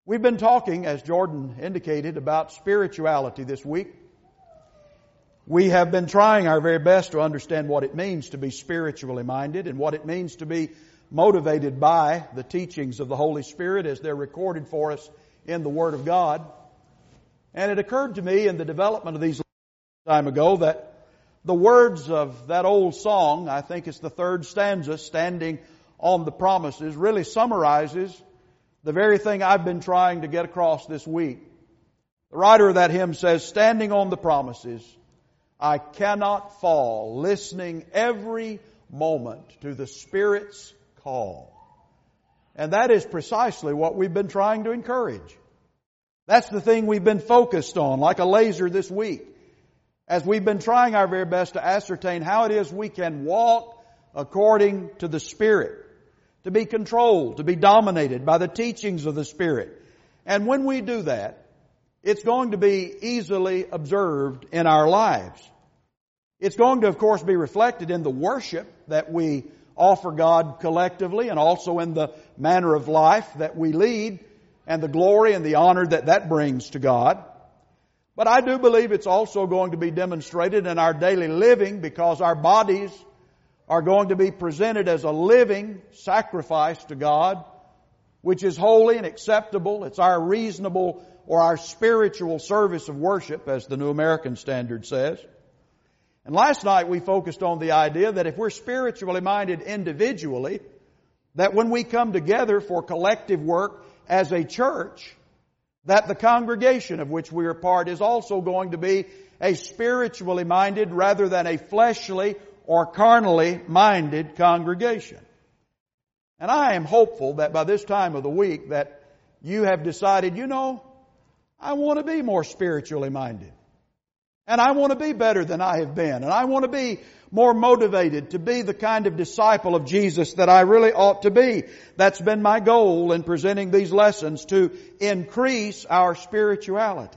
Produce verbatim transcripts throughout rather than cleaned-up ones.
We've been talking, as Jordan indicated, about spirituality this week. We have been trying our very best to understand what it means to be spiritually minded and what it means to be motivated by the teachings of the Holy Spirit as they're recorded for us in the Word of God. And it occurred to me in the development of these time ago that the words of that old song, I think it's the third stanza, Standing on the Promises, really summarizes the very thing I've been trying to get across this week. The writer of that hymn says, standing on the promises, I cannot fall, listening every moment to the Spirit's call. And that is precisely what we've been trying to encourage. That's the thing we've been focused on, like a laser this week, as we've been trying our very best to ascertain how it is we can walk according to the Spirit, to be controlled, to be dominated by the teachings of the Spirit. And when we do that, it's going to be easily observed in our lives. It's going to, of course, be reflected in the worship that we offer God collectively and also in the manner of life that we lead and the glory and the honor that that brings to God. But I do believe it's also going to be demonstrated in our daily living because our bodies are going to be presented as a living sacrifice to God, which is holy and acceptable. It's our reasonable or our spiritual service of worship, as the New American Standard says. And last night we focused on the idea that if we're spiritually minded individually, that when we come together for collective work as a church, that the congregation of which we are part is also going to be a spiritually minded rather than a fleshly or carnally minded congregation. And I am hopeful that by this time of the week that you have decided, you know, I want to be more spiritually minded. And I want to be better than I have been. And I want to be more motivated to be the kind of disciple of Jesus that I really ought to be. That's been my goal in presenting these lessons, to increase our spirituality.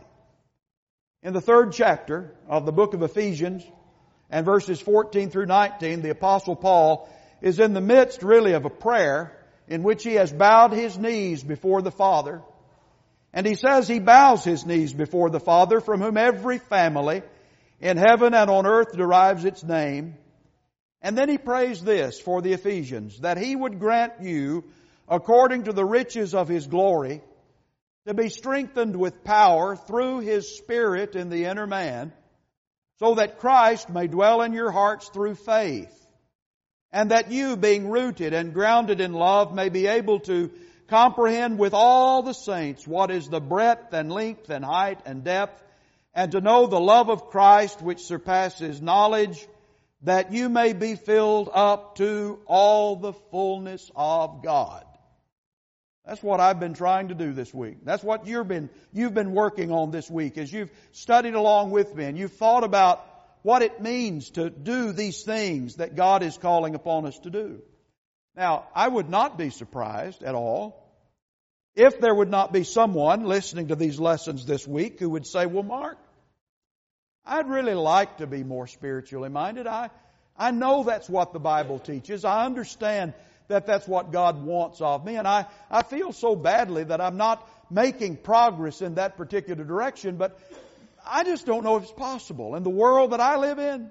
In the third chapter of the book of Ephesians, and verses fourteen through nineteen, the Apostle Paul is in the midst really of a prayer in which he has bowed his knees before the Father. And he says he bows his knees before the Father, from whom every family in heaven and on earth derives its name. And then he prays this for the Ephesians, that he would grant you, according to the riches of his glory, to be strengthened with power through his Spirit in the inner man, so that Christ may dwell in your hearts through faith, and that you, being rooted and grounded in love, may be able to comprehend with all the saints what is the breadth and length and height and depth, and to know the love of Christ which surpasses knowledge, that you may be filled up to all the fullness of God. That's what I've been trying to do this week. That's what you've been, you've been working on this week as you've studied along with me and you've thought about what it means to do these things that God is calling upon us to do. Now, I would not be surprised at all if there would not be someone listening to these lessons this week who would say, well, Mark, I'd really like to be more spiritually minded. I, I know that's what the Bible teaches. I understand that that's what God wants of me. And I, I feel so badly that I'm not making progress in that particular direction, but I just don't know if it's possible. In the world that I live in,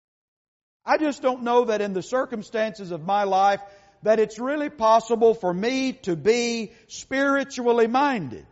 I just don't know that in the circumstances of my life that it's really possible for me to be spiritually minded.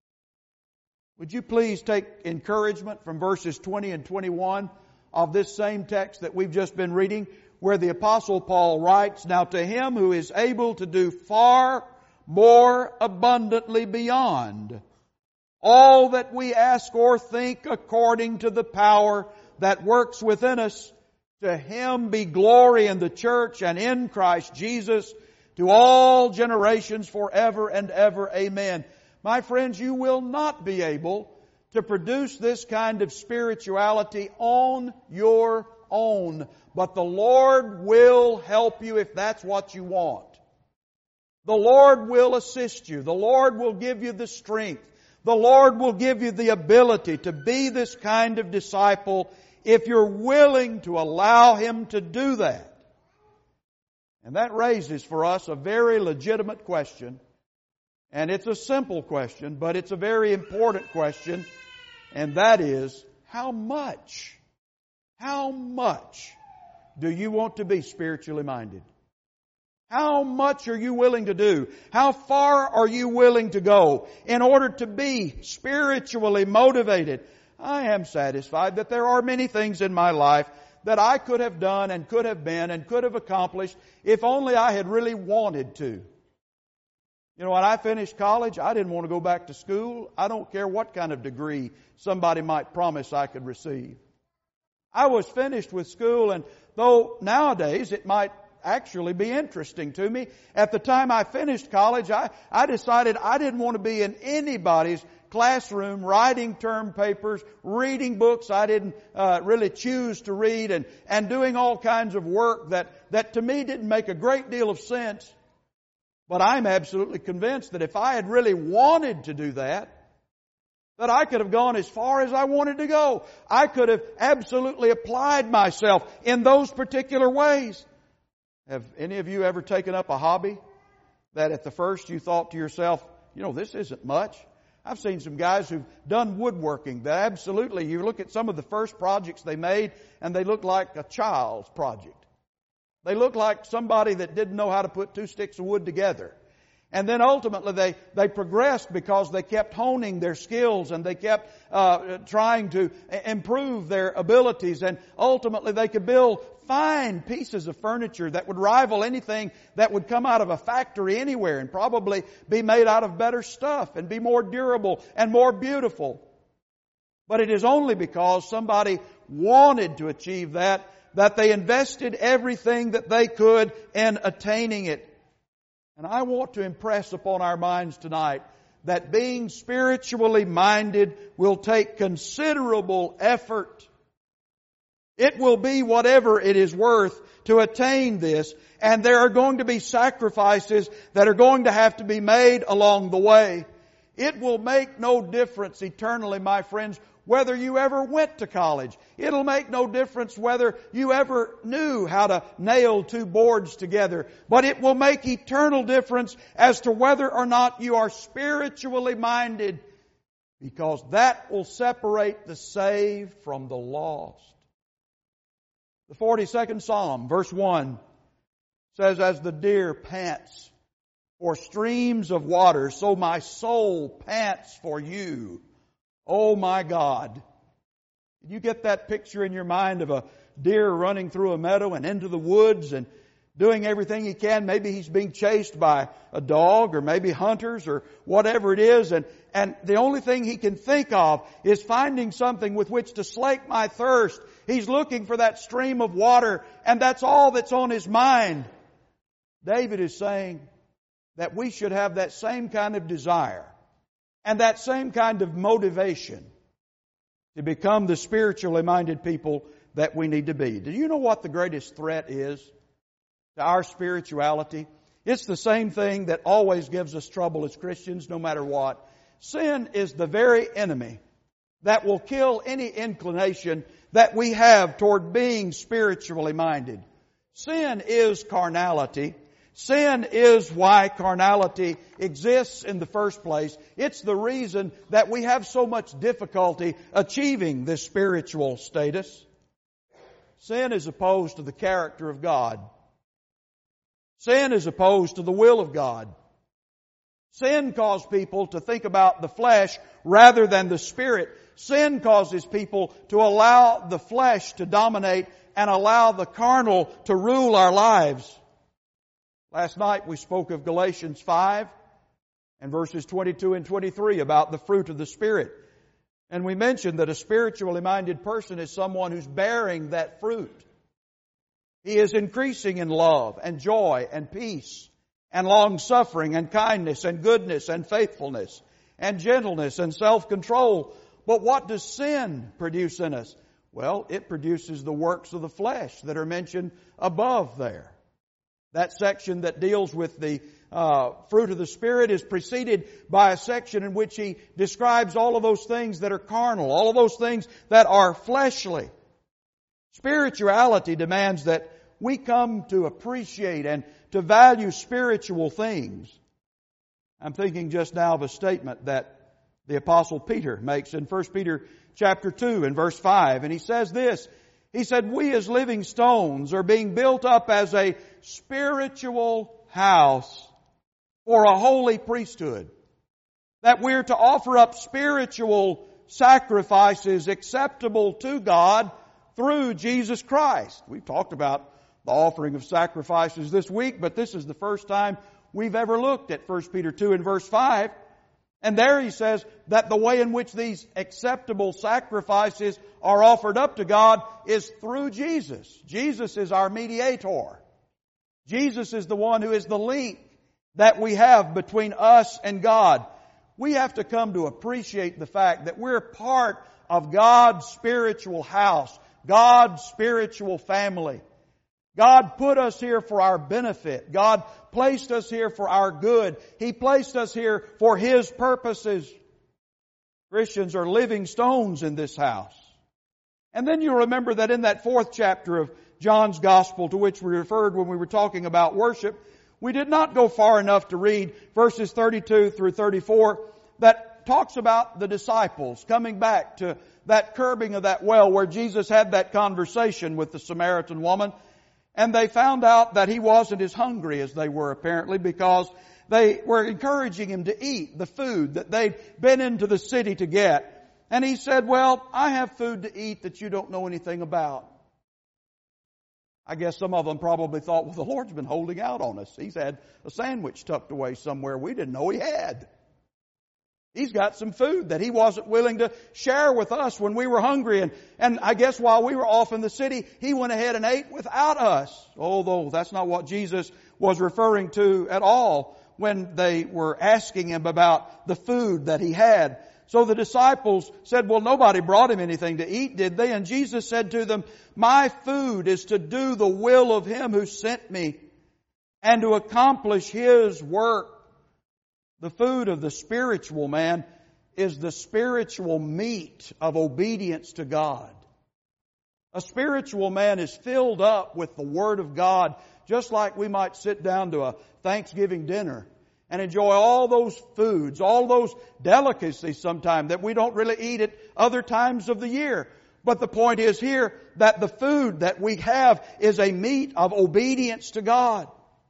Would you please take encouragement from verses twenty and twenty-one of this same text that we've just been reading, where the Apostle Paul writes, now to him who is able to do far more abundantly beyond all that we ask or think, according to the power that works within us, to him be glory in the church and in Christ Jesus to all generations forever and ever. Amen. My friends, you will not be able to produce this kind of spirituality on your own. But the Lord will help you if that's what you want. The Lord will assist you. The Lord will give you the strength. The Lord will give you the ability to be this kind of disciple if you're willing to allow Him to do that. And that raises for us a very legitimate question. And it's a simple question, but it's a very important question. And that is, how much, how much do you want to be spiritually minded? How much are you willing to do? How far are you willing to go in order to be spiritually motivated? I am satisfied that there are many things in my life that I could have done and could have been and could have accomplished if only I had really wanted to. You know, when I finished college, I didn't want to go back to school. I don't care what kind of degree somebody might promise I could receive. I was finished with school, and though nowadays it might actually be interesting to me, at the time I finished college, I, I decided I didn't want to be in anybody's classroom writing term papers, reading books I didn't uh, really choose to read, and, and doing all kinds of work that, that to me didn't make a great deal of sense. But I'm absolutely convinced that if I had really wanted to do that, that I could have gone as far as I wanted to go. I could have absolutely applied myself in those particular ways. Have any of you ever taken up a hobby that at the first you thought to yourself, you know, this isn't much? I've seen some guys who've done woodworking that absolutely, you look at some of the first projects they made and they look like a child's project. They look like somebody that didn't know how to put two sticks of wood together. And then ultimately they, they progressed because they kept honing their skills and they kept uh, trying to improve their abilities. And ultimately they could build fine pieces of furniture that would rival anything that would come out of a factory anywhere, and probably be made out of better stuff and be more durable and more beautiful. But it is only because somebody wanted to achieve that that they invested everything that they could in attaining it. And I want to impress upon our minds tonight that being spiritually minded will take considerable effort. It will be whatever it is worth to attain this, and there are going to be sacrifices that are going to have to be made along the way. It will make no difference eternally, my friends, whether you ever went to college. It'll make no difference whether you ever knew how to nail two boards together. But it will make eternal difference as to whether or not you are spiritually minded, because that will separate the saved from the lost. The forty-second Psalm, verse one, says, "As the deer pants for streams of water, so my soul pants for you, oh my God." You get that picture in your mind of a deer running through a meadow and into the woods and doing everything he can. Maybe he's being chased by a dog or maybe hunters or whatever it is. And, and the only thing he can think of is finding something with which to slake my thirst. He's looking for that stream of water, and that's all that's on his mind. David is saying that we should have that same kind of desire and that same kind of motivation to become the spiritually minded people that we need to be. Do you know what the greatest threat is to our spirituality? It's the same thing that always gives us trouble as Christians, no matter what. Sin is the very enemy that will kill any inclination that we have toward being spiritually minded. Sin is carnality. Sin is why carnality exists in the first place. It's the reason that we have so much difficulty achieving this spiritual status. Sin is opposed to the character of God. Sin is opposed to the will of God. Sin causes people to think about the flesh rather than the Spirit. Sin causes people to allow the flesh to dominate and allow the carnal to rule our lives. Last night we spoke of Galatians five and verses twenty-two and twenty-three about the fruit of the Spirit. And we mentioned that a spiritually minded person is someone who's bearing that fruit. He is increasing in love and joy and peace and long-suffering and kindness and goodness and faithfulness and gentleness and self-control. But what does sin produce in us? Well, it produces the works of the flesh that are mentioned above there. That section that deals with the uh, fruit of the Spirit is preceded by a section in which he describes all of those things that are carnal, all of those things that are fleshly. Spirituality demands that we come to appreciate and to value spiritual things. I'm thinking just now of a statement that the Apostle Peter makes in First Peter chapter two and verse five. And he says this, he said, we as living stones are being built up as a spiritual house for a holy priesthood. That we're to offer up spiritual sacrifices acceptable to God through Jesus Christ. We've talked about the offering of sacrifices this week, but this is the first time we've ever looked at First Peter two and verse five. And there he says that the way in which these acceptable sacrifices are offered up to God is through Jesus. Jesus is our mediator. Jesus is the one who is the link that we have between us and God. We have to come to appreciate the fact that we're part of God's spiritual house, God's spiritual family. God put us here for our benefit. God placed us here for our good. He placed us here for His purposes. Christians are living stones in this house. And then you remember that in that fourth chapter of John's Gospel, to which we referred when we were talking about worship, we did not go far enough to read verses thirty-two through thirty-four that talks about the disciples coming back to that curbing of that well where Jesus had that conversation with the Samaritan woman. And they found out that He wasn't as hungry as they were apparently, because they were encouraging Him to eat the food that they'd been into the city to get. And He said, well, I have food to eat that you don't know anything about. I guess some of them probably thought, well, the Lord's been holding out on us. He's had a sandwich tucked away somewhere we didn't know He had. He's got some food that He wasn't willing to share with us when we were hungry. And, and I guess while we were off in the city, He went ahead and ate without us. Although that's not what Jesus was referring to at all when they were asking Him about the food that He had. So the disciples said, well, nobody brought Him anything to eat, did they? And Jesus said to them, my food is to do the will of Him who sent me and to accomplish His work. The food of the spiritual man is the spiritual meat of obedience to God. A spiritual man is filled up with the Word of God, just like we might sit down to a Thanksgiving dinner and enjoy all those foods, all those delicacies sometimes that we don't really eat at other times of the year. But the point is here that the food that we have is a meat of obedience to God.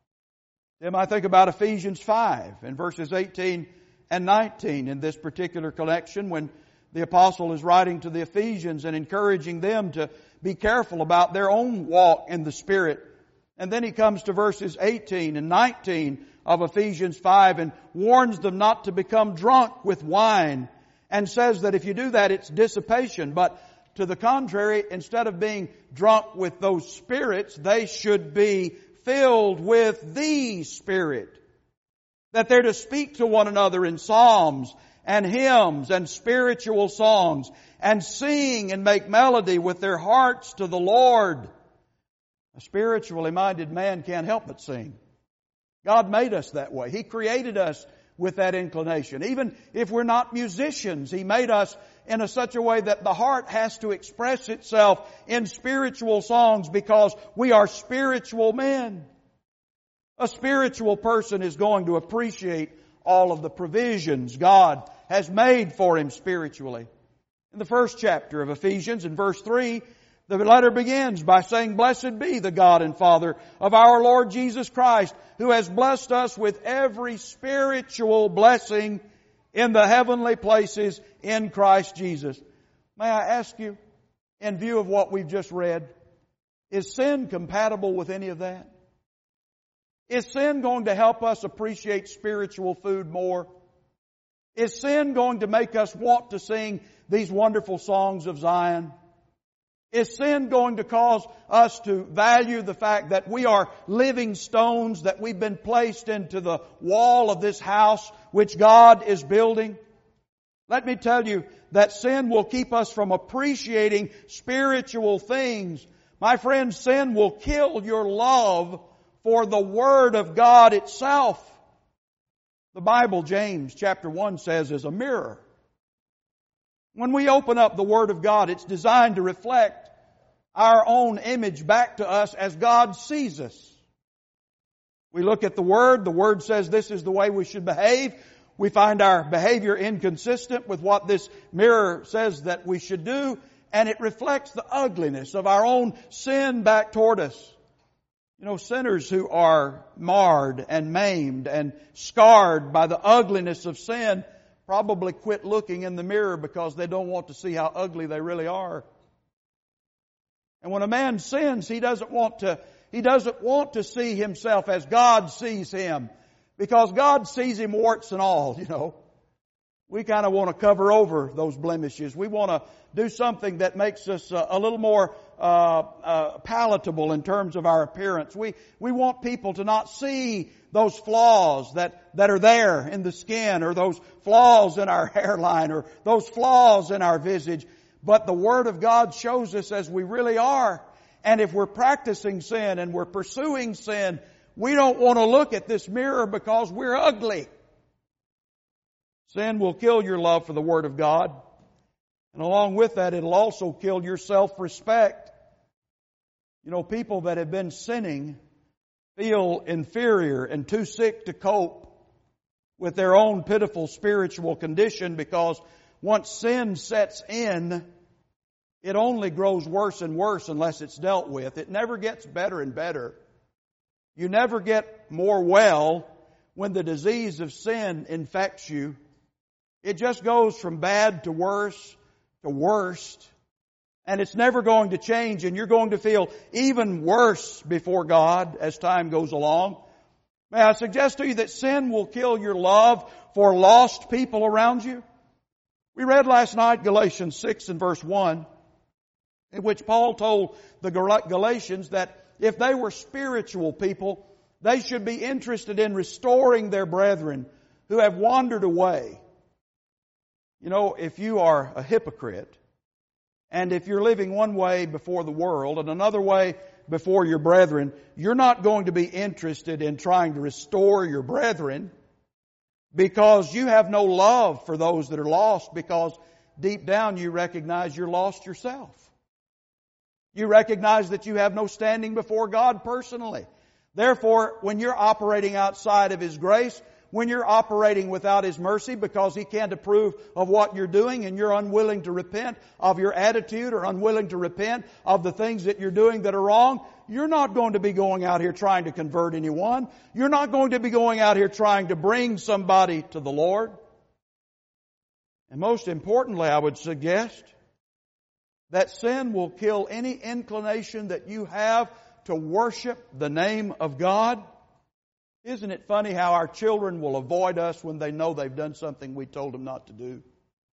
Then I think about Ephesians five and verses eighteen and nineteen in this particular collection, when the apostle is writing to the Ephesians and encouraging them to be careful about their own walk in the Spirit. And then he comes to verses eighteen and nineteen of Ephesians five and warns them not to become drunk with wine, and says that if you do that, it's dissipation. But to the contrary, instead of being drunk with those spirits, they should be filled with the Spirit. That they're to speak to one another in psalms and hymns and spiritual songs, and sing and make melody with their hearts to the Lord. A spiritually minded man can't help but sing. God made us that way. He created us with that inclination. Even if we're not musicians, He made us in a such a way that the heart has to express itself in spiritual songs, because we are spiritual men. A spiritual person is going to appreciate all of the provisions God has made for him spiritually. In the first chapter of Ephesians, in verse three, the letter begins by saying, blessed be the God and Father of our Lord Jesus Christ, who has blessed us with every spiritual blessing in the heavenly places in Christ Jesus. May I ask you, in view of what we've just read, is sin compatible with any of that? Is sin going to help us appreciate spiritual food more? Is sin going to make us want to sing these wonderful songs of Zion? Is sin going to cause us to value the fact that we are living stones, that we've been placed into the wall of this house which God is building? Let me tell you that sin will keep us from appreciating spiritual things. My friend, sin will kill your love for the Word of God itself. The Bible, James chapter one says, is a mirror. When we open up the Word of God, it's designed to reflect our own image back to us as God sees us. We look at the Word. The Word says this is the way we should behave. We find our behavior inconsistent with what this mirror says that we should do, and it reflects the ugliness of our own sin back toward us. You know, sinners who are marred and maimed and scarred by the ugliness of sin probably quit looking in the mirror because they don't want to see how ugly they really are. And when a man sins, he doesn't want to He doesn't want to see himself as God sees him, because God sees him warts and all, you know. We kind of want to cover over those blemishes. We want to do something that makes us a little more uh, uh, palatable in terms of our appearance. We we want people to not see those flaws that, that are there in the skin, or those flaws in our hairline, or those flaws in our visage. But the Word of God shows us as we really are. And if we're practicing sin and we're pursuing sin, we don't want to look at this mirror because we're ugly. Sin will kill your love for the Word of God. And along with that, it'll also kill your self-respect. You know, people that have been sinning feel inferior and too sick to cope with their own pitiful spiritual condition, because once sin sets in, it only grows worse and worse unless it's dealt with. It never gets better and better. You never get more well when the disease of sin infects you. It just goes from bad to worse to worst. And it's never going to change, and you're going to feel even worse before God as time goes along. May I suggest to you that sin will kill your love for lost people around you? We read last night Galatians six and verse one. In which Paul told the Galatians that if they were spiritual people, they should be interested in restoring their brethren who have wandered away. You know, if you are a hypocrite, and if you're living one way before the world and another way before your brethren, you're not going to be interested in trying to restore your brethren, because you have no love for those that are lost, because deep down you recognize you're lost yourself. You recognize that you have no standing before God personally. Therefore, when you're operating outside of His grace, when you're operating without His mercy because He can't approve of what you're doing, and you're unwilling to repent of your attitude or unwilling to repent of the things that you're doing that are wrong, you're not going to be going out here trying to convert anyone. You're not going to be going out here trying to bring somebody to the Lord. And most importantly, I would suggest that sin will kill any inclination that you have to worship the name of God. Isn't it funny how our children will avoid us when they know they've done something we told them not to do?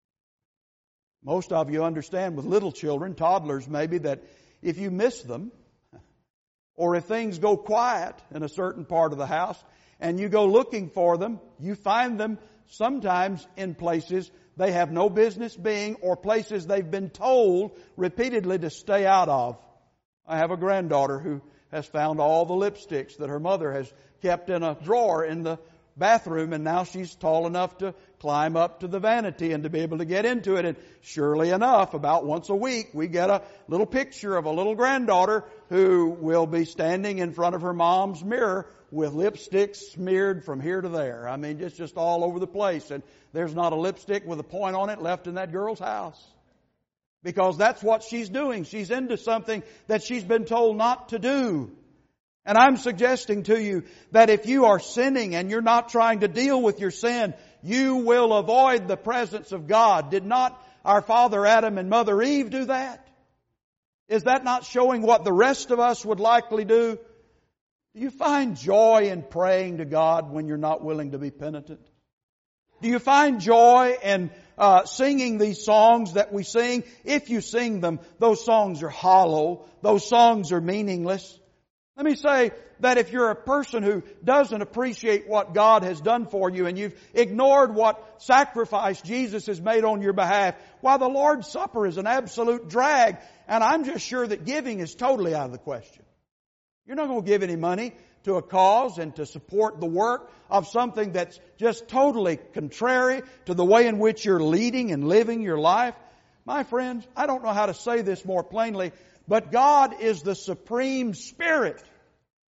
Most of you understand with little children, toddlers maybe, that if you miss them, or if things go quiet in a certain part of the house, and you go looking for them, you find them sometimes in places they have no business being, or places they've been told repeatedly to stay out of. I have a granddaughter who has found all the lipsticks that her mother has kept in a drawer in the bathroom, and now she's tall enough to climb up to the vanity and to be able to get into it. And surely enough, about once a week, we get a little picture of a little granddaughter who will be standing in front of her mom's mirror with lipstick smeared from here to there. I mean, it's just all over the place. And there's not a lipstick with a point on it left in that girl's house. Because that's what she's doing. She's into something that she's been told not to do. And I'm suggesting to you that if you are sinning and you're not trying to deal with your sin, you will avoid the presence of God. Did not our father Adam and mother Eve do that? Is that not showing what the rest of us would likely do? Do you find joy in praying to God when you're not willing to be penitent? Do you find joy in uh, singing these songs that we sing? If you sing them, those songs are hollow. Those songs are meaningless. Let me say that if you're a person who doesn't appreciate what God has done for you, and you've ignored what sacrifice Jesus has made on your behalf, why, the Lord's Supper is an absolute drag, and I'm just sure that giving is totally out of the question. You're not going to give any money to a cause and to support the work of something that's just totally contrary to the way in which you're leading and living your life. My friends, I don't know how to say this more plainly, but God is the supreme Spirit.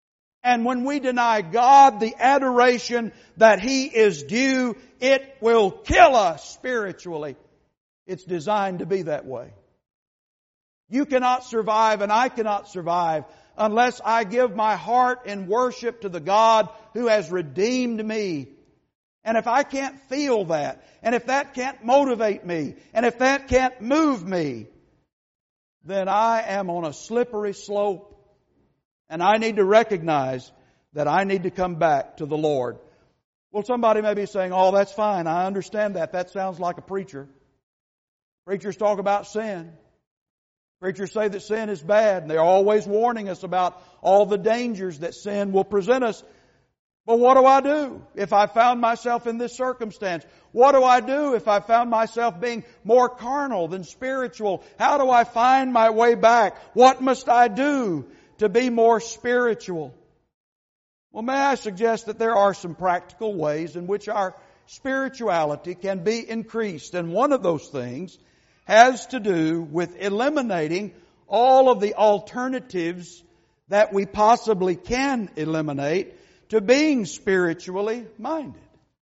And when we deny God the adoration that He is due, it will kill us spiritually. It's designed to be that way. You cannot survive and I cannot survive unless I give my heart in worship to the God who has redeemed me. And if I can't feel that, and if that can't motivate me, and if that can't move me, then I am on a slippery slope. And I need to recognize that I need to come back to the Lord. Well, somebody may be saying, oh, that's fine. I understand that. That sounds like a preacher. Preachers talk about sin. Preachers say that sin is bad, and they're always warning us about all the dangers that sin will present us. But what do I do if I found myself in this circumstance? What do I do if I found myself being more carnal than spiritual? How do I find my way back? What must I do to be more spiritual? Well, may I suggest that there are some practical ways in which our spirituality can be increased. And one of those things has to do with eliminating all of the alternatives that we possibly can eliminate to being spiritually minded.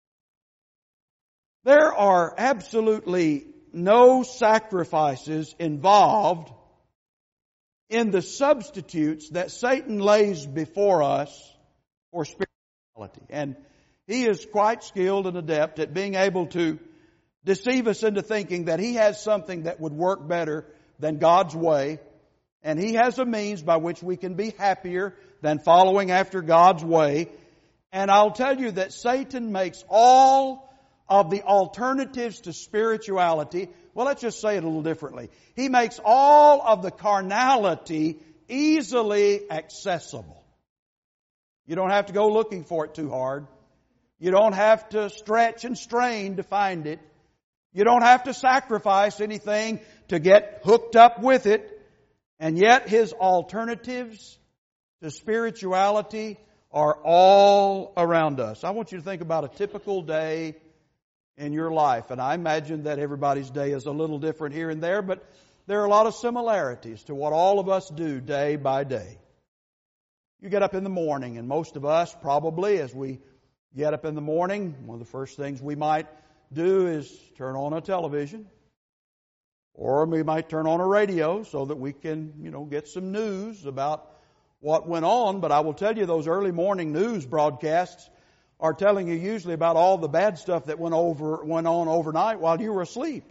There are absolutely no sacrifices involved in the substitutes that Satan lays before us for spirituality. And he is quite skilled and adept at being able to deceive us into thinking that he has something that would work better than God's way. And he has a means by which we can be happier than following after God's way. And I'll tell you that Satan makes all of the alternatives to spirituality, well, let's just say it a little differently. He makes all of the carnality easily accessible. You don't have to go looking for it too hard. You don't have to stretch and strain to find it. You don't have to sacrifice anything to get hooked up with it. And yet His alternatives to spirituality are all around us. I want you to think about a typical day in your life. And I imagine that everybody's day is a little different here and there, but there are a lot of similarities to what all of us do day by day. You get up in the morning, and most of us probably, as we get up in the morning, one of the first things we might do is turn on a television. Or we might turn on a radio so that we can, you know, get some news about what went on. But I will tell you, those early morning news broadcasts are telling you usually about all the bad stuff that went over went on overnight while you were asleep.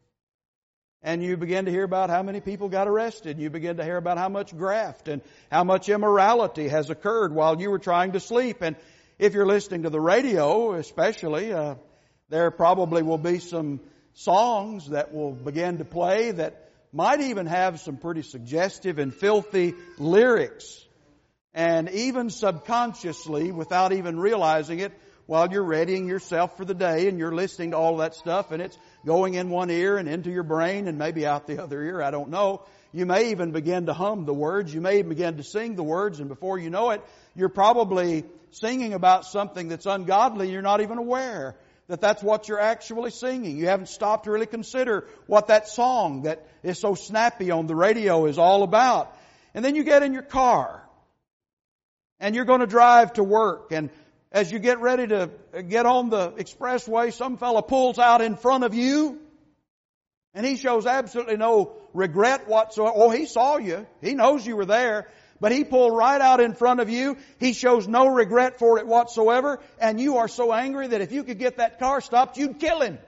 And you begin to hear about how many people got arrested. You begin to hear about how much graft and how much immorality has occurred while you were trying to sleep. And if you're listening to the radio, especially, uh, there probably will be some songs that will begin to play that might even have some pretty suggestive and filthy lyrics. And even subconsciously, without even realizing it, while you're readying yourself for the day and you're listening to all that stuff and it's going in one ear and into your brain and maybe out the other ear, I don't know. You may even begin to hum the words. You may even begin to sing the words, and before you know it, you're probably singing about something that's ungodly. You're not even aware that that's what you're actually singing. You haven't stopped to really consider what that song that is so snappy on the radio is all about. And then you get in your car and you're going to drive to work, and as you get ready to get on the expressway, some fella pulls out in front of you, and he shows absolutely no regret whatsoever. Oh, he saw you. He knows you were there. But he pulled right out in front of you. He shows no regret for it whatsoever. And you are so angry that if you could get that car stopped, you'd kill him.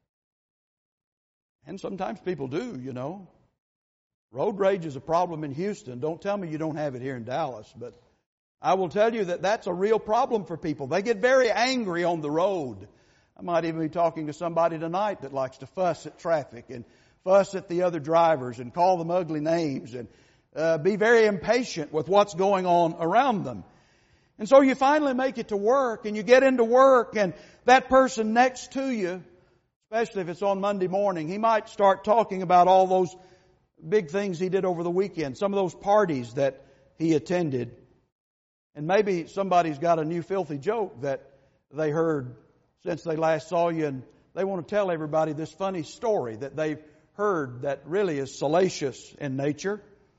And sometimes people do, you know. Road rage is a problem in Houston. Don't tell me you don't have it here in Dallas. But I will tell you that that's a real problem for people. They get very angry on the road. I might even be talking to somebody tonight that likes to fuss at traffic and fuss at the other drivers and call them ugly names and uh, be very impatient with what's going on around them. And so you finally make it to work, and you get into work, and that person next to you, especially if it's on Monday morning, he might start talking about all those big things he did over the weekend, some of those parties that he attended. And maybe somebody's got a new filthy joke that they heard since they last saw you, and they want to tell everybody this funny story that they've heard that really is salacious in nature.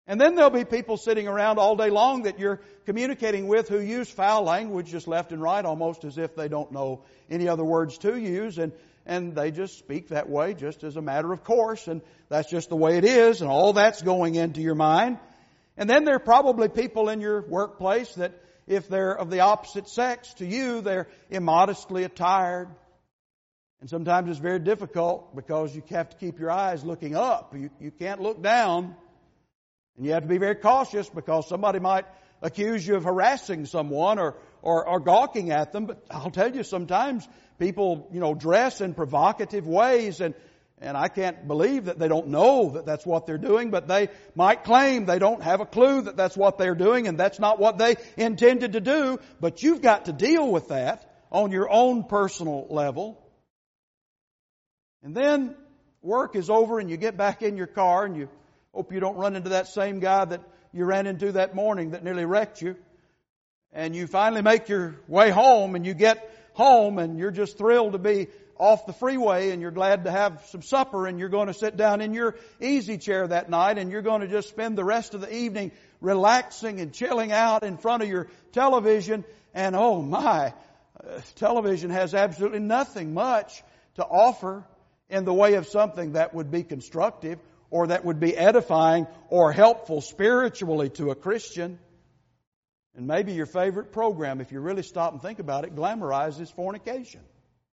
And then there'll be people sitting around all day long that you're communicating with who use foul language just left and right, almost as if they don't know any other words to use. And, and they just speak that way just as a matter of course. And that's just the way it is. And all that's going into your mind. And then there are probably people in your workplace that if they're of the opposite sex to you, they're immodestly attired. And sometimes it's very difficult because you have to keep your eyes looking up. You, you can't look down. And you have to be very cautious because somebody might accuse you of harassing someone or, or, or gawking at them. But I'll tell you, sometimes people, you know, dress in provocative ways, and, and I can't believe that they don't know that that's what they're doing, but they might claim they don't have a clue that that's what they're doing and that's not what they intended to do. But you've got to deal with that on your own personal level. And then work is over and you get back in your car and you hope you don't run into that same guy that you ran into that morning that nearly wrecked you. And you finally make your way home and you get home and you're just thrilled to be off the freeway and you're glad to have some supper and you're going to sit down in your easy chair that night and you're going to just spend the rest of the evening relaxing and chilling out in front of your television. And oh my, uh, television has absolutely nothing much to offer in the way of something that would be constructive or that would be edifying or helpful spiritually to a Christian. And maybe your favorite program, if you really stop and think about it, glamorizes fornication.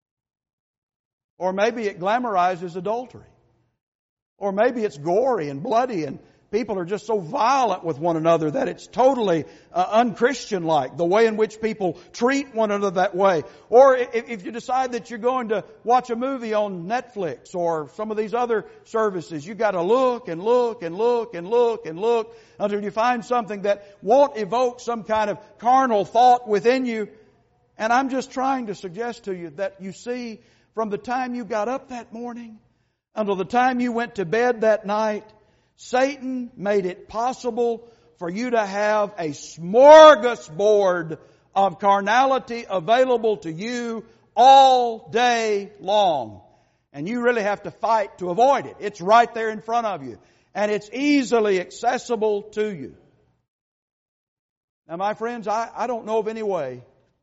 Or maybe it glamorizes adultery. Or maybe it's gory and bloody and people are just so violent with one another that it's totally uh, un-Christian-like, the way in which people treat one another that way. Or if, if you decide that you're going to watch a movie on Netflix or some of these other services, you've got to look and look and look and look and look until you find something that won't evoke some kind of carnal thought within you. And I'm just trying to suggest to you that you see, from the time you got up that morning until the time you went to bed that night, Satan made it possible for you to have a smorgasbord of carnality available to you all day long. And you really have to fight to avoid it. It's right there in front of you. And it's easily accessible to you. Now, my friends, I, I don't know of any way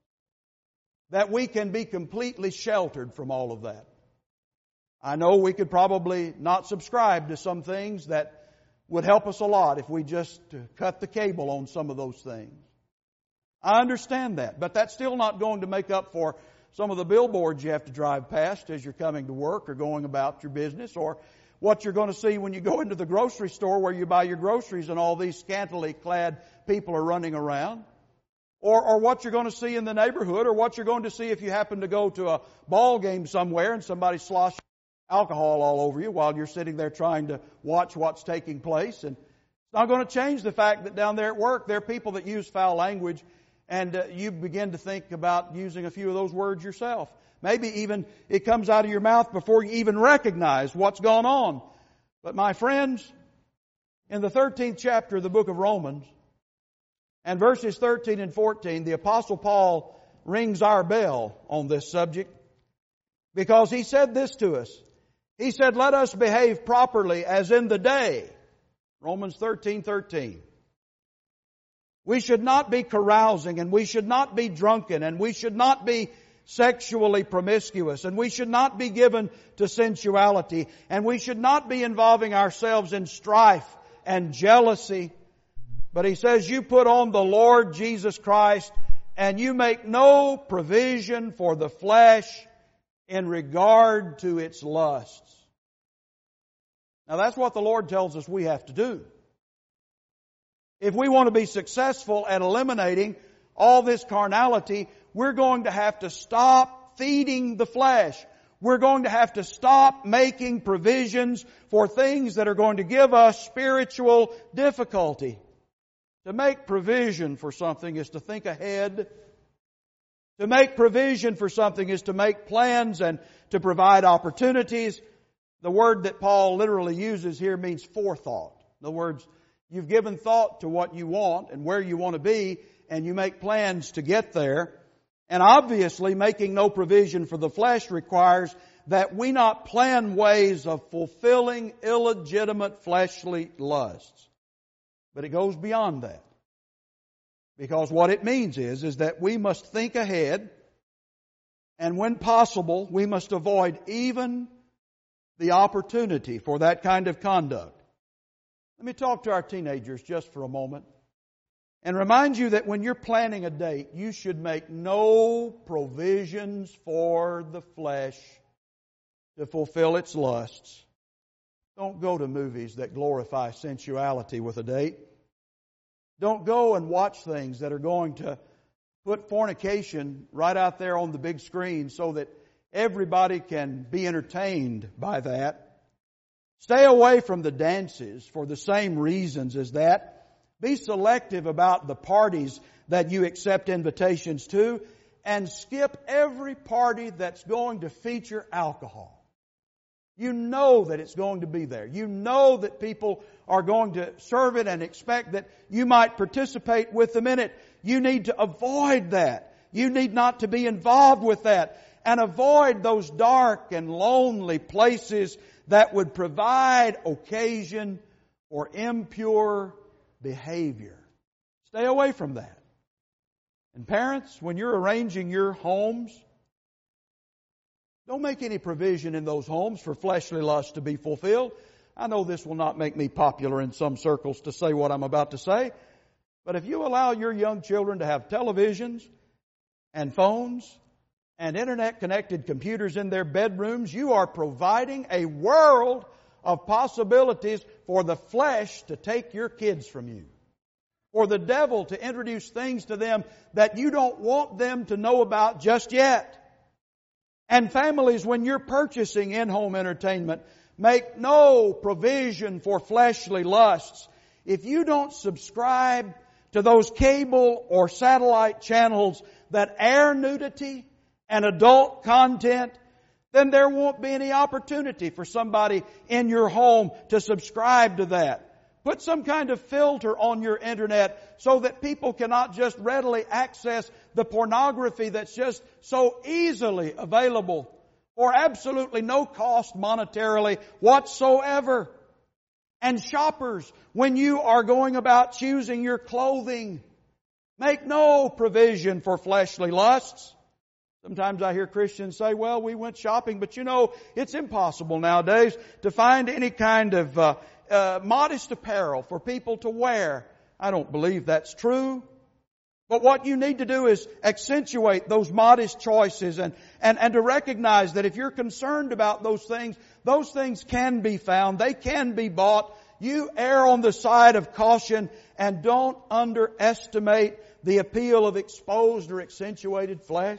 that we can be completely sheltered from all of that. I know we could probably not subscribe to some things that would help us a lot if we just cut the cable on some of those things. I understand that, but that's still not going to make up for some of the billboards you have to drive past as you're coming to work or going about your business, or what you're going to see when you go into the grocery store where you buy your groceries and all these scantily clad people are running around. Or, or what you're going to see in the neighborhood, or what you're going to see if you happen to go to a ball game somewhere and somebody sloshes alcohol all over you while you're sitting there trying to watch what's taking place. And it's not going to change the fact that down there at work there are people that use foul language, and uh, you begin to think about using a few of those words yourself. Maybe even it comes out of your mouth before you even recognize what's gone on. But my friends, in the thirteenth chapter of the book of Romans, and verses thirteen and fourteen, the Apostle Paul rings our bell on this subject, because he said this to us. He said, let us behave properly as in the day. Romans thirteen thirteen. We should not be carousing, and we should not be drunken, and we should not be sexually promiscuous, and we should not be given to sensuality, and we should not be involving ourselves in strife and jealousy. But he says, you put on the Lord Jesus Christ, and you make no provision for the flesh in regard to its lusts. Now that's what the Lord tells us we have to do. If we want to be successful at eliminating all this carnality, we're going to have to stop feeding the flesh. We're going to have to stop making provisions for things that are going to give us spiritual difficulty. To make provision for something is to think ahead. To make provision for something is to make plans and to provide opportunities. The word that Paul literally uses here means forethought. In other words, you've given thought to what you want and where you want to be, and you make plans to get there. And obviously, making no provision for the flesh requires that we not plan ways of fulfilling illegitimate fleshly lusts. But it goes beyond that. Because what it means is, is that we must think ahead, and when possible, we must avoid even the opportunity for that kind of conduct. Let me talk to our teenagers just for a moment and remind you that when you're planning a date, you should make no provisions for the flesh to fulfill its lusts. Don't go to movies that glorify sensuality with a date. Don't go and watch things that are going to put fornication right out there on the big screen so that everybody can be entertained by that. Stay away from the dances for the same reasons as that. Be selective about the parties that you accept invitations to, and skip every party that's going to feature alcohol. You know that it's going to be there. You know that people are going to serve it and expect that you might participate with them in it. You need to avoid that. You need not to be involved with that. And avoid those dark and lonely places that would provide occasion for impure behavior. Stay away from that. And parents, when you're arranging your homes, don't make any provision in those homes for fleshly lust to be fulfilled. I know this will not make me popular in some circles to say what I'm about to say, but if you allow your young children to have televisions and phones and internet-connected computers in their bedrooms, you are providing a world of possibilities for the flesh to take your kids from you, for the devil to introduce things to them that you don't want them to know about just yet. And families, when you're purchasing in-home entertainment, make no provision for fleshly lusts. If you don't subscribe to those cable or satellite channels that air nudity and adult content, then there won't be any opportunity for somebody in your home to subscribe to that. Put some kind of filter on your internet so that people cannot just readily access the pornography that's just so easily available for absolutely no cost monetarily whatsoever. And shoppers, when you are going about choosing your clothing, make no provision for fleshly lusts. Sometimes I hear Christians say, well, we went shopping, but you know, it's impossible nowadays to find any kind of uh, uh, modest apparel for people to wear. I don't believe that's true. But what you need to do is accentuate those modest choices and, and, and to recognize that if you're concerned about those things, those things can be found. They can be bought. You err on the side of caution and don't underestimate the appeal of exposed or accentuated flesh.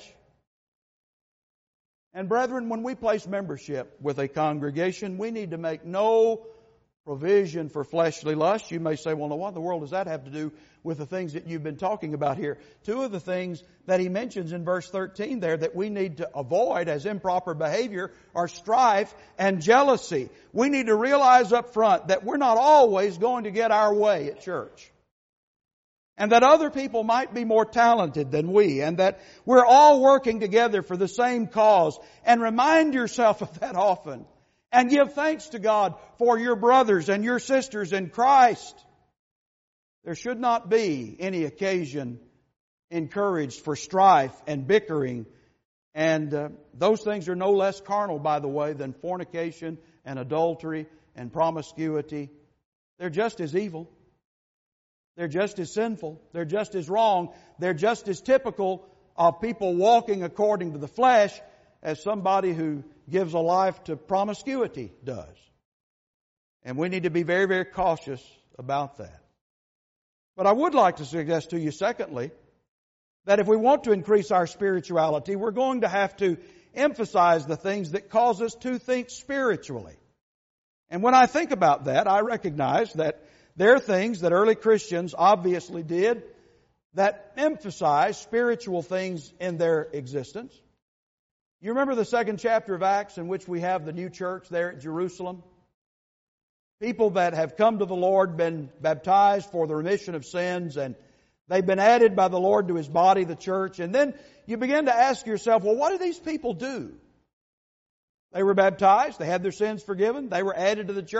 And brethren, when we place membership with a congregation, we need to make no provision for fleshly lust. You may say, well, now what in the world does that have to do with the things that you've been talking about here? Two of the things that he mentions in verse thirteen there that we need to avoid as improper behavior are strife and jealousy. We need to realize up front that we're not always going to get our way at church. And that other people might be more talented than we, and that we're all working together for the same cause. And remind yourself of that often. And give thanks to God for your brothers and your sisters in Christ. There should not be any occasion encouraged for strife and bickering. And uh, those things are no less carnal, by the way, than fornication and adultery and promiscuity. They're just as evil. They're just as sinful. They're just as wrong. They're just as typical of people walking according to the flesh as somebody who gives a life to promiscuity does. And we need to be very, very cautious about that. But I would like to suggest to you, secondly, that if we want to increase our spirituality, we're going to have to emphasize the things that cause us to think spiritually. And when I think about that, I recognize that there are things that early Christians obviously did that emphasize spiritual things in their existence. You remember the second chapter of Acts in which we have the new church there at Jerusalem? People that have come to the Lord, been baptized for the remission of sins, and they've been added by the Lord to His body, the church. And then you begin to ask yourself, well, what do these people do? They were baptized, they had their sins forgiven, they were added to the church.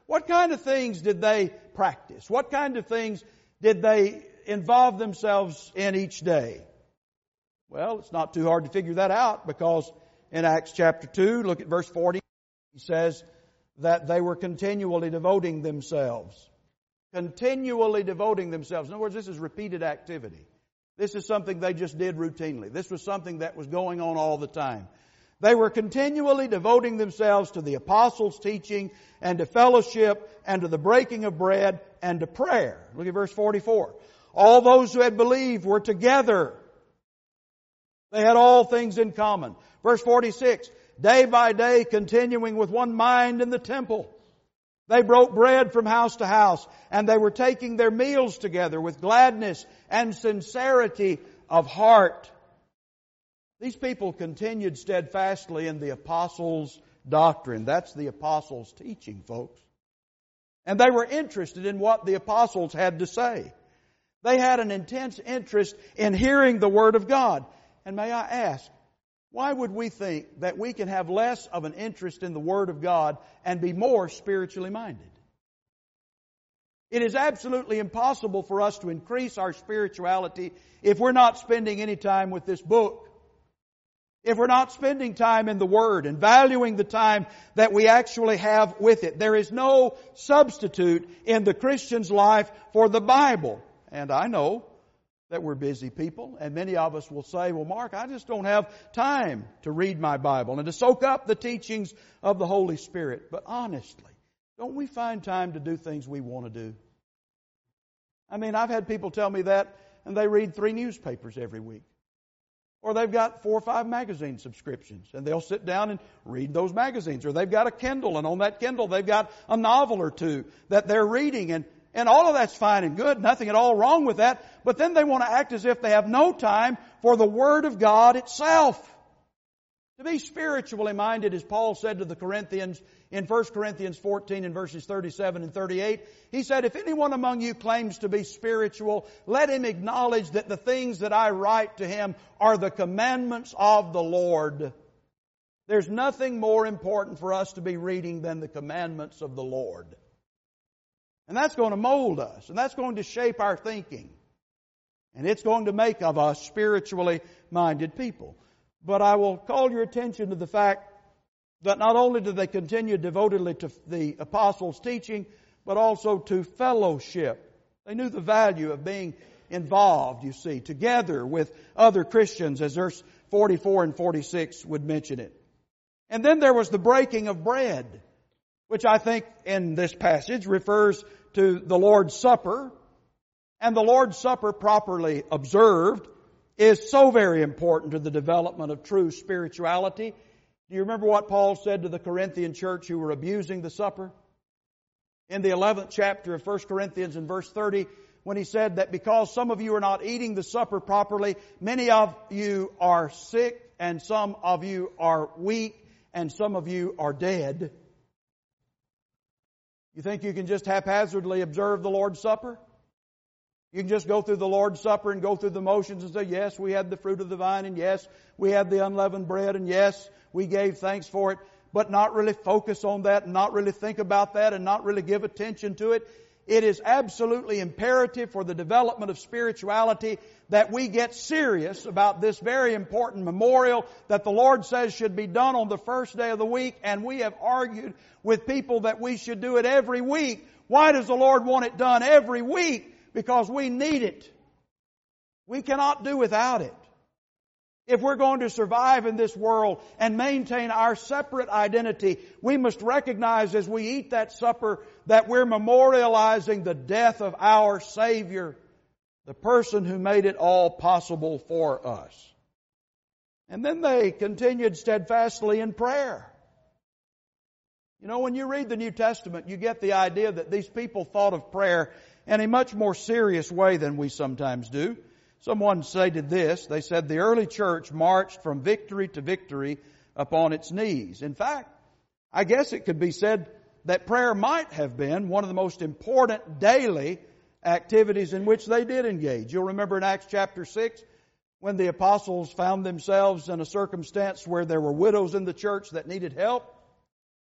What kind of things did they practice? What kind of things did they involve themselves in each day? Well, it's not too hard to figure that out, because in Acts chapter two, look at verse forty, he says that they were continually devoting themselves. Continually devoting themselves. In other words, this is repeated activity. This is something they just did routinely. This was something that was going on all the time. They were continually devoting themselves to the apostles' teaching and to fellowship and to the breaking of bread and to prayer. Look at verse forty-four. All those who had believed were together. They had all things in common. Verse forty-six. Day by day continuing with one mind in the temple. They broke bread from house to house, and they were taking their meals together with gladness and sincerity of heart. These people continued steadfastly in the apostles' doctrine. That's the apostles' teaching, folks. And they were interested in what the apostles had to say. They had an intense interest in hearing the Word of God. And may I ask, why would we think that we can have less of an interest in the Word of God and be more spiritually minded? It is absolutely impossible for us to increase our spirituality if we're not spending any time with this book. If we're not spending time in the Word and valuing the time that we actually have with it. There is no substitute in the Christian's life for the Bible. And I know that we're busy people, and many of us will say, well, Mark, I just don't have time to read my Bible and to soak up the teachings of the Holy Spirit. But honestly, don't we find time to do things we want to do? I mean, I've had people tell me that, and they read three newspapers every week. Or they've got four or five magazine subscriptions, and they'll sit down and read those magazines. Or they've got a Kindle, and on that Kindle they've got a novel or two that they're reading. And, and all of that's fine and good, nothing at all wrong with that. But then they want to act as if they have no time for the Word of God itself. To be spiritually minded, as Paul said to the Corinthians in First Corinthians fourteen and verses thirty-seven and thirty-eight, he said, if anyone among you claims to be spiritual, let him acknowledge that the things that I write to him are the commandments of the Lord. There's nothing more important for us to be reading than the commandments of the Lord. And that's going to mold us, and that's going to shape our thinking. And it's going to make of us spiritually minded people. But I will call your attention to the fact that not only did they continue devotedly to the apostles' teaching, but also to fellowship. They knew the value of being involved, you see, together with other Christians, as verse forty-four and forty-six would mention it. And then there was the breaking of bread, which I think in this passage refers to the Lord's Supper. And the Lord's Supper, properly observed, is so very important to the development of true spirituality. Do you remember what Paul said to the Corinthian church who were abusing the supper? In the eleventh chapter of First Corinthians in verse thirty, when he said that because some of you are not eating the supper properly, many of you are sick, and some of you are weak, and some of you are dead. You think you can just haphazardly observe the Lord's Supper? You can just go through the Lord's Supper and go through the motions and say, yes, we had the fruit of the vine, and yes, we had the unleavened bread, and yes, we gave thanks for it, but not really focus on that, and not really think about that, and not really give attention to it. It is absolutely imperative for the development of spirituality that we get serious about this very important memorial that the Lord says should be done on the first day of the week, and we have argued with people that we should do it every week. Why does the Lord want it done every week? Because we need it. We cannot do without it. If we're going to survive in this world and maintain our separate identity, we must recognize as we eat that supper that we're memorializing the death of our Savior, the person who made it all possible for us. And then they continued steadfastly in prayer. You know, when you read the New Testament, you get the idea that these people thought of prayer in a much more serious way than we sometimes do. Someone stated this. They said the early church marched from victory to victory upon its knees. In fact, I guess it could be said that prayer might have been one of the most important daily activities in which they did engage. You'll remember in Acts chapter six, when the apostles found themselves in a circumstance where there were widows in the church that needed help.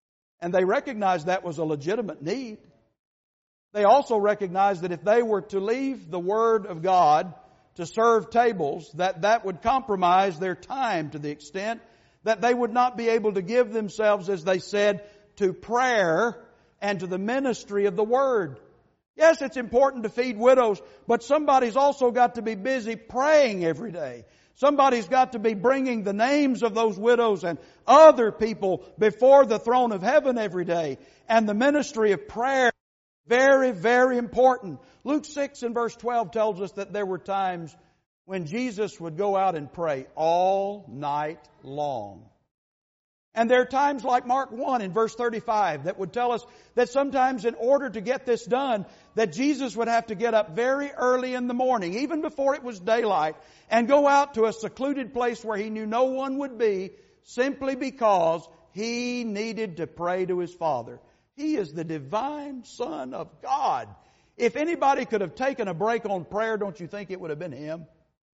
And they recognized that was a legitimate need. They also recognized that if they were to leave the Word of God to serve tables, that that would compromise their time to the extent that they would not be able to give themselves, as they said, to prayer and to the ministry of the Word. Yes, it's important to feed widows, but somebody's also got to be busy praying every day. Somebody's got to be bringing the names of those widows and other people before the throne of heaven every day. And the ministry of prayer, very, very important. Luke six and verse twelve tells us that there were times when Jesus would go out and pray all night long. And there are times like Mark one in verse thirty-five that would tell us that sometimes in order to get this done, that Jesus would have to get up very early in the morning, even before it was daylight, and go out to a secluded place where he knew no one would be, simply because he needed to pray to his Father. He is the divine Son of God. If anybody could have taken a break on prayer, don't you think it would have been him?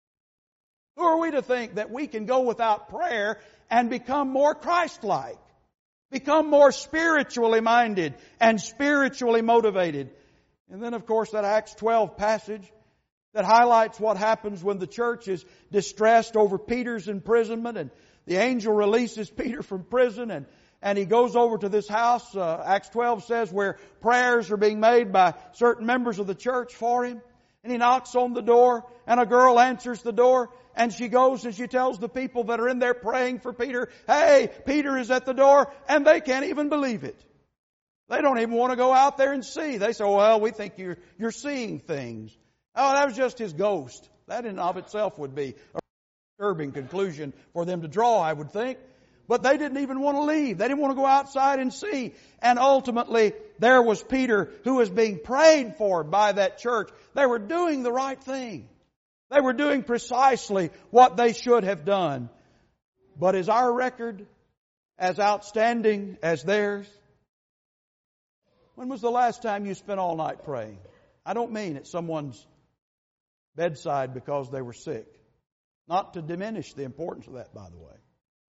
Who are we to think that we can go without prayer and become more Christ-like, become more spiritually minded and spiritually motivated? And then, of course, that Acts twelve passage that highlights what happens when the church is distressed over Peter's imprisonment, and the angel releases Peter from prison, and, and he goes over to this house, uh, Acts twelve says, where prayers are being made by certain members of the church for him. And he knocks on the door, and a girl answers the door, and she goes and she tells the people that are in there praying for Peter, hey, Peter is at the door, and they can't even believe it. They don't even want to go out there and see. They say, well, we think you're, you're seeing things. Oh, that was just his ghost. That in and of itself would be a disturbing conclusion for them to draw, I would think. But they didn't even want to leave. They didn't want to go outside and see. And ultimately, there was Peter who was being prayed for by that church. They were doing the right thing. They were doing precisely what they should have done. But is our record as outstanding as theirs? When was the last time you spent all night praying? I don't mean at someone's bedside because they were sick. Not to diminish the importance of that, by the way.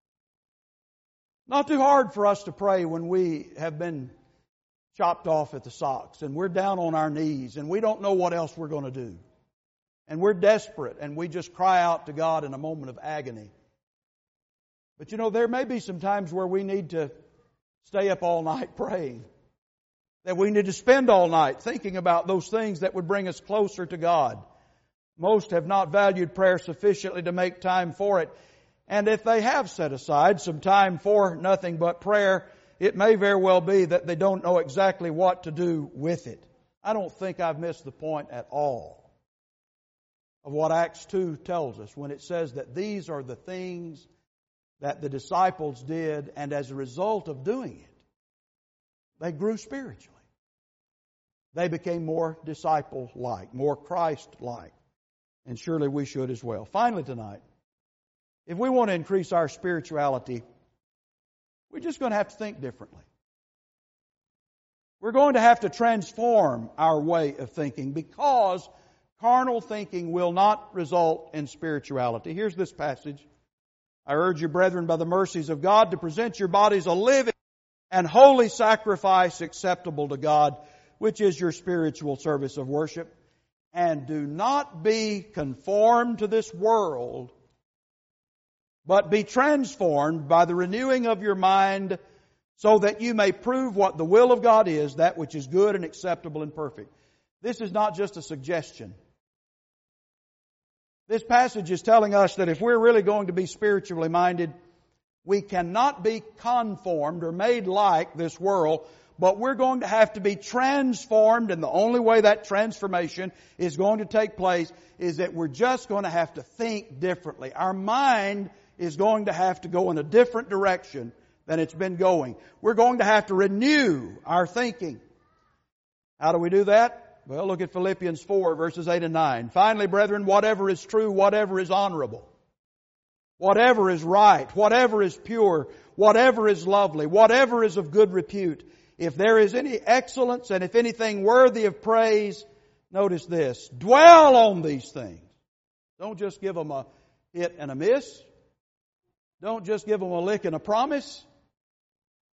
Not too hard for us to pray when we have been chopped off at the socks and we're down on our knees and we don't know what else we're going to do. And we're desperate and we just cry out to God in a moment of agony. But you know, there may be some times where we need to stay up all night praying. That we need to spend all night thinking about those things that would bring us closer to God. Most have not valued prayer sufficiently to make time for it. And if they have set aside some time for nothing but prayer, it may very well be that they don't know exactly what to do with it. I don't think I've missed the point at all of what Acts two tells us when it says that these are the things that the disciples did, and as a result of doing it, they grew spiritually. They became more disciple-like, more Christ-like. And surely we should as well. Finally tonight, if we want to increase our spirituality, we're just going to have to think differently. We're going to have to transform our way of thinking, because carnal thinking will not result in spirituality. Here's this passage. I urge you, brethren, by the mercies of God, to present your bodies a living and holy sacrifice acceptable to God, which is your spiritual service of worship. And do not be conformed to this world, but be transformed by the renewing of your mind, so that you may prove what the will of God is, that which is good and acceptable and perfect. This is not just a suggestion. This passage is telling us that if we're really going to be spiritually minded, we cannot be conformed or made like this world, but we're going to have to be transformed, and the only way that transformation is going to take place is that we're just going to have to think differently. Our mind is going to have to go in a different direction than it's been going. We're going to have to renew our thinking. How do we do that? Well, look at Philippians four, verses eight and nine. Finally, brethren, whatever is true, whatever is honorable, whatever is right, whatever is pure, whatever is lovely, whatever is of good repute, if there is any excellence and if anything worthy of praise, notice this, dwell on these things. Don't just give them a hit and a miss. Don't just give them a lick and a promise.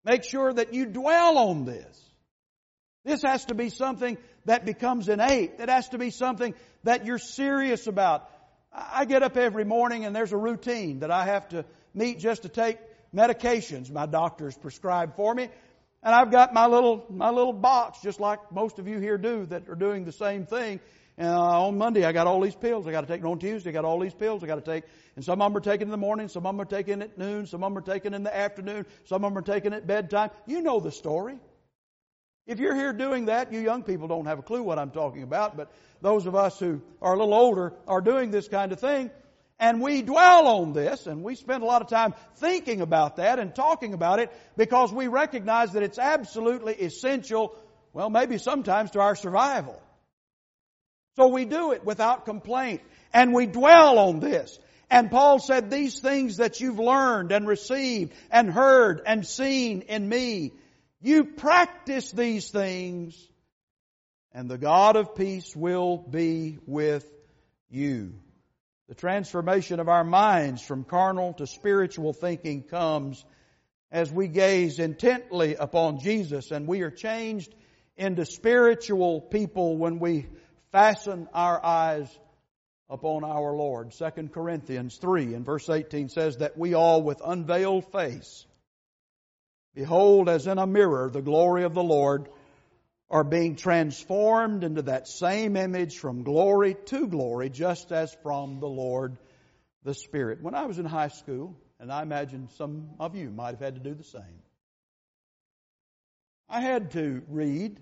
Make sure that you dwell on this. This has to be something that becomes innate. It has to be something that you're serious about. I get up every morning and there's a routine that I have to meet just to take medications my doctor's prescribed for me. And I've got my little my little box, just like most of you here do that are doing the same thing. And uh, on Monday I got all these pills I got to take. And on Tuesday I got all these pills I got to take. And some of them are taken in the morning, some of them are taken at noon, some of them are taken in the afternoon, some of them are taken at bedtime. You know the story. If you're here doing that, you young people don't have a clue what I'm talking about, but those of us who are a little older are doing this kind of thing. And we dwell on this, and we spend a lot of time thinking about that and talking about it because we recognize that it's absolutely essential, well, maybe sometimes to our survival. So we do it without complaint, and we dwell on this. And Paul said, these things that you've learned and received and heard and seen in me, you practice these things, and the God of peace will be with you. The transformation of our minds from carnal to spiritual thinking comes as we gaze intently upon Jesus, and we are changed into spiritual people when we fasten our eyes upon our Lord. Second Corinthians three and verse eighteen says that we all with unveiled face, behold as in a mirror the glory of the Lord, are being transformed into that same image from glory to glory, just as from the Lord the Spirit. When I was in high school, and I imagine some of you might have had to do the same, I had to read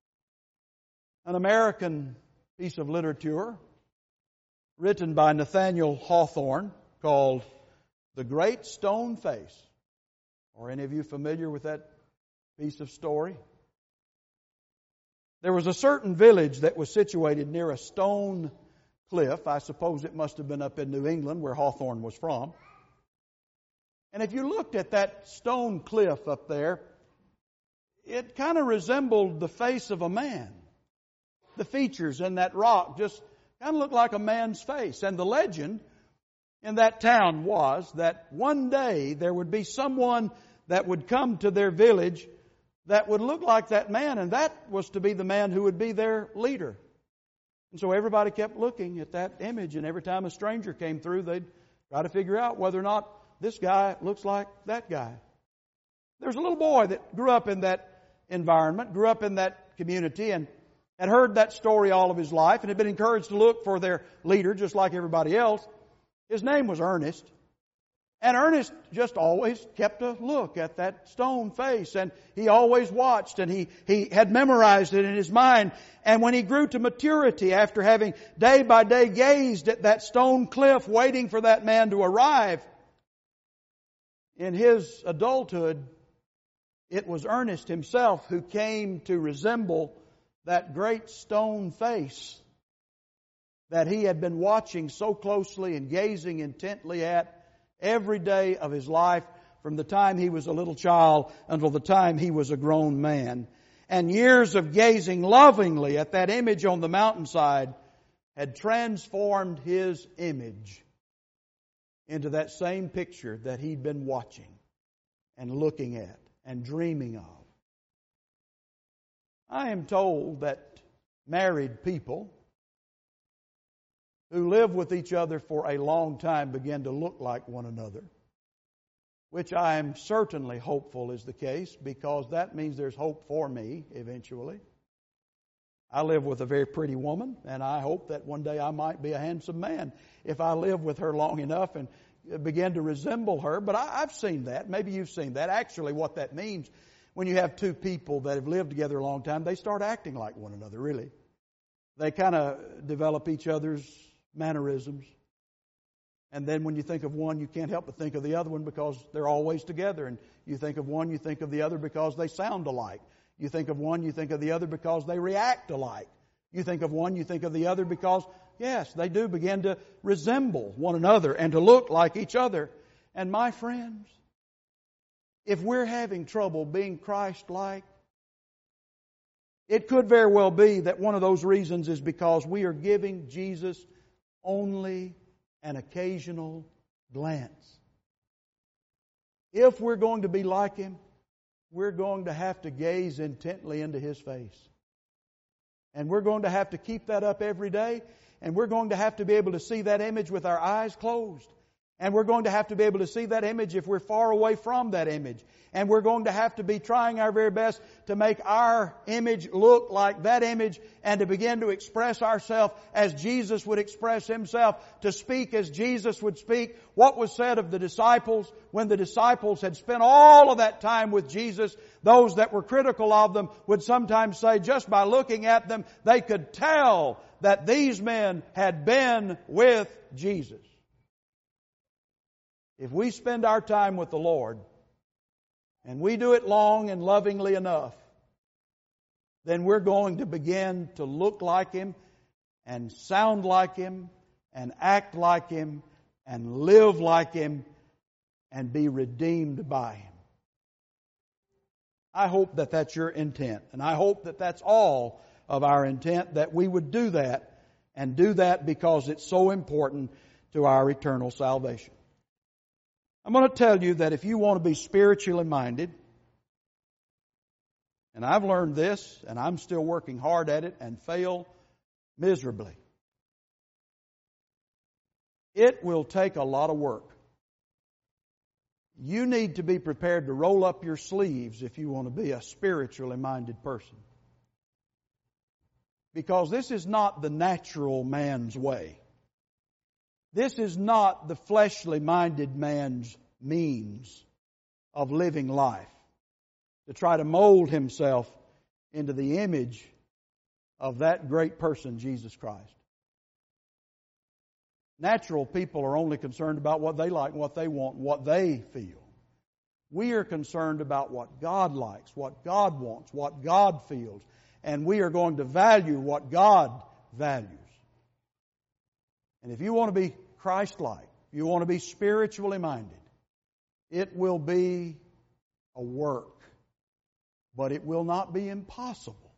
an American piece of literature written by Nathaniel Hawthorne called The Great Stone Face. Are any of you familiar with that piece of story? There was a certain village that was situated near a stone cliff. I suppose it must have been up in New England where Hawthorne was from. And if you looked at that stone cliff up there, it kind of resembled the face of a man. The features in that rock just kind of looked like a man's face. And the legend in that town was that one day there would be someone that would come to their village that would look like that man, and that was to be the man who would be their leader. And so everybody kept looking at that image, and every time a stranger came through, they'd try to figure out whether or not this guy looks like that guy. There's a little boy that grew up in that environment, grew up in that community, and had heard that story all of his life, and had been encouraged to look for their leader just like everybody else. His name was Ernest. And Ernest just always kept a look at that stone face, and he always watched, and he, he had memorized it in his mind. And when he grew to maturity, after having day by day gazed at that stone cliff waiting for that man to arrive, in his adulthood, it was Ernest himself who came to resemble that great stone face that he had been watching so closely and gazing intently at every day of his life, from the time he was a little child until the time he was a grown man. And years of gazing lovingly at that image on the mountainside had transformed his image into that same picture that he'd been watching and looking at and dreaming of. I am told that married people who live with each other for a long time begin to look like one another, which I am certainly hopeful is the case, because that means there's hope for me eventually. I live with a very pretty woman, and I hope that one day I might be a handsome man if I live with her long enough and begin to resemble her. But I, I've seen that. Maybe you've seen that. Actually, what that means, when you have two people that have lived together a long time, they start acting like one another, really. They kind of develop each other's mannerisms. And then when you think of one, you can't help but think of the other one because they're always together. And you think of one, you think of the other because they sound alike. You think of one, you think of the other because they react alike. You think of one, you think of the other because, yes, they do begin to resemble one another and to look like each other. And my friends, if we're having trouble being Christ-like, it could very well be that one of those reasons is because we are giving Jesus only an occasional glance. If we're going to be like Him, we're going to have to gaze intently into His face. And we're going to have to keep that up every day. And we're going to have to be able to see that image with our eyes closed. And we're going to have to be able to see that image if we're far away from that image. And we're going to have to be trying our very best to make our image look like that image and to begin to express ourselves as Jesus would express Himself, to speak as Jesus would speak. What was said of the disciples when the disciples had spent all of that time with Jesus, those that were critical of them would sometimes say just by looking at them, they could tell that these men had been with Jesus. If we spend our time with the Lord, and we do it long and lovingly enough, then we're going to begin to look like Him, and sound like Him, and act like Him, and live like Him, and be redeemed by Him. I hope that that's your intent, and I hope that that's all of our intent, that we would do that, and do that because it's so important to our eternal salvation. I'm going to tell you that if you want to be spiritually minded, and I've learned this, and I'm still working hard at it and fail miserably, it will take a lot of work. You need to be prepared to roll up your sleeves if you want to be a spiritually minded person. Because this is not the natural man's way. This is not the fleshly minded man's means of living life, to try to mold himself into the image of that great person, Jesus Christ. Natural people are only concerned about what they like, what they want, what they feel. We are concerned about what God likes, what God wants, what God feels, and we are going to value what God values. And if you want to be Christ-like, if you want to be spiritually minded, it will be a work, but it will not be impossible.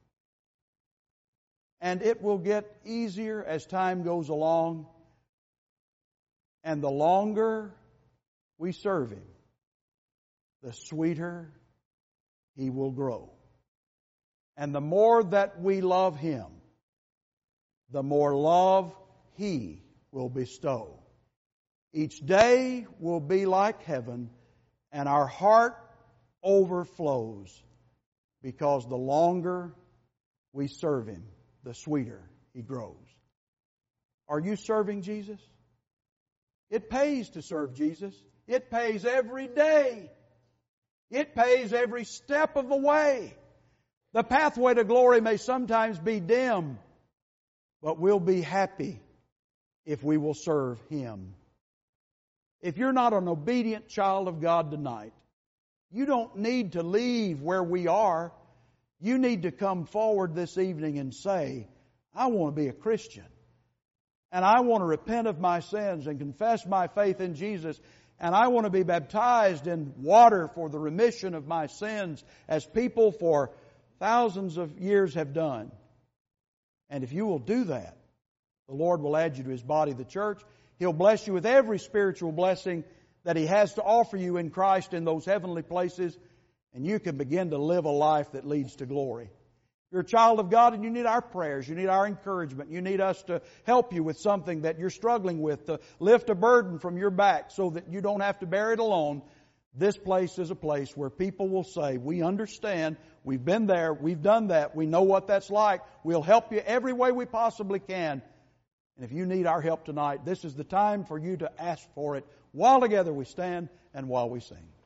And it will get easier as time goes along, and the longer we serve Him, the sweeter He will grow. And the more that we love Him, the more love He will bestow. Each day will be like heaven, and our heart overflows because the longer we serve Him, the sweeter He grows. Are you serving Jesus? It pays to serve Jesus. It pays every day. It pays every step of the way. The pathway to glory may sometimes be dim, but we'll be happy if we will serve Him. If you're not an obedient child of God tonight, you don't need to leave where we are. You need to come forward this evening and say, I want to be a Christian. And I want to repent of my sins and confess my faith in Jesus. And I want to be baptized in water for the remission of my sins, as people for thousands of years have done. And if you will do that, the Lord will add you to His body, the church. He'll bless you with every spiritual blessing that He has to offer you in Christ in those heavenly places, and you can begin to live a life that leads to glory. You're a child of God and you need our prayers. You need our encouragement. You need us to help you with something that you're struggling with, to lift a burden from your back so that you don't have to bear it alone. This place is a place where people will say, we understand, we've been there, we've done that, we know what that's like. We'll help you every way we possibly can. And if you need our help tonight, this is the time for you to ask for it while together we stand and while we sing.